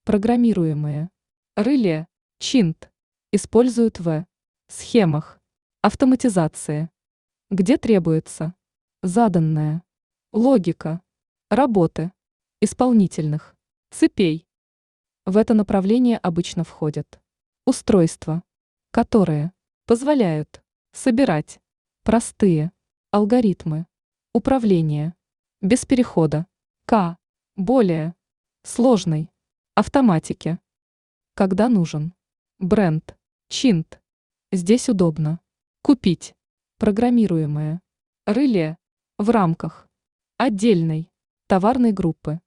Программируемые. Реле, чинт. Используют в схемах. Автоматизации. Где требуется заданная логика работы исполнительных цепей. В это направление обычно входят устройства, которые позволяют собирать простые алгоритмы управления без перехода к более сложной автоматике. Когда нужен бренд, чинт, здесь удобно купить программируемое реле в рамках отдельной товарной группы.